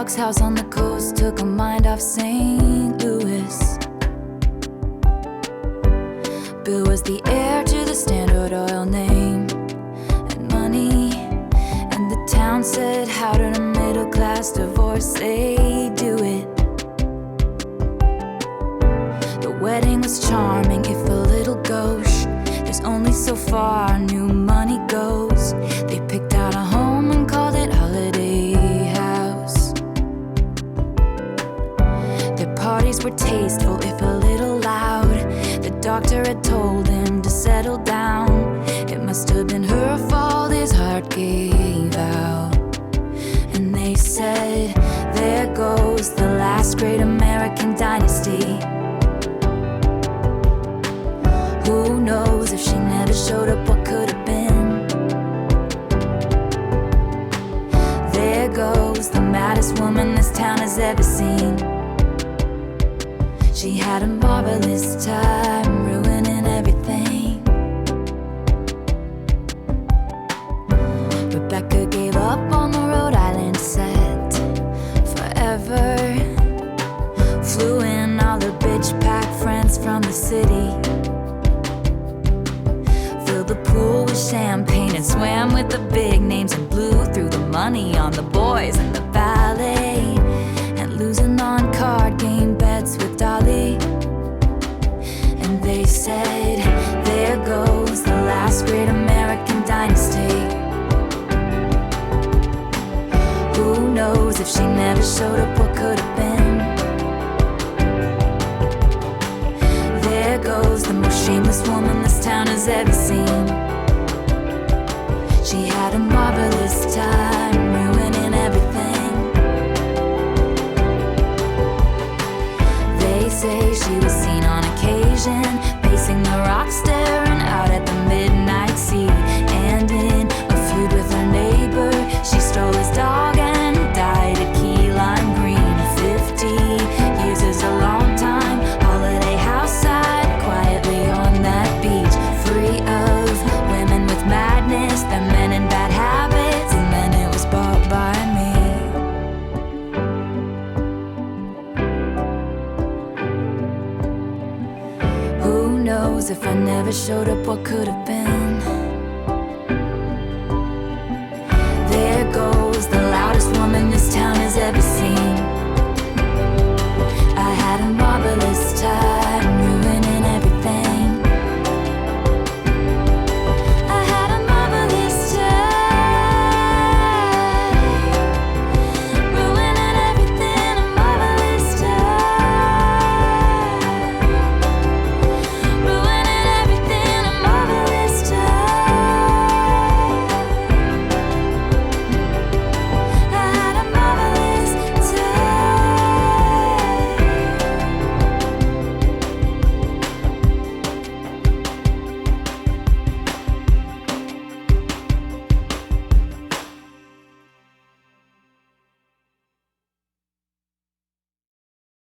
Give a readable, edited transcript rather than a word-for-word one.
dog's house on the coast took her mind off St. Louis. Bill was the heir to the Standard Oil name and money, and the town said, how did a middle-class divorcee do it? The wedding was charming, if a little gauche. There's only so far new money goes. They picked out a home and called it Holiday House. Their parties were tasteful, if a little loud. The doctor had told him to settle down. It must have been her fault his heart gave out. And they said, there goes the last great American dynasty. Who knows if she never showed up, what could have been? There goes the maddest woman this town has ever seen. She had a marvelous time ruining everything. Rebecca gave up on the Rhode Island set forever. Flew in all her bitch pack friends from the city. Filled the pool with champagne and swam with the big names and blew through the money on the boys and the ballet, and losing on card game bets with Dolly. And they said, there goes the last great American dynasty. Who knows if she never showed up, what could have been? There goes the most shameless woman this town has ever seen. She had a marvelous time ruining everything. They say she was seen on occasion pacing the rock, staring out at the midnight sea. And in a feud with her neighbor, she stole his dog and died at Key Lime Green. 50 years is a long time. Holiday house side, quietly on that beach, free of women with madness, the men in bad habits, and then it was bought by me. Who knows if I never showed up, what could have been?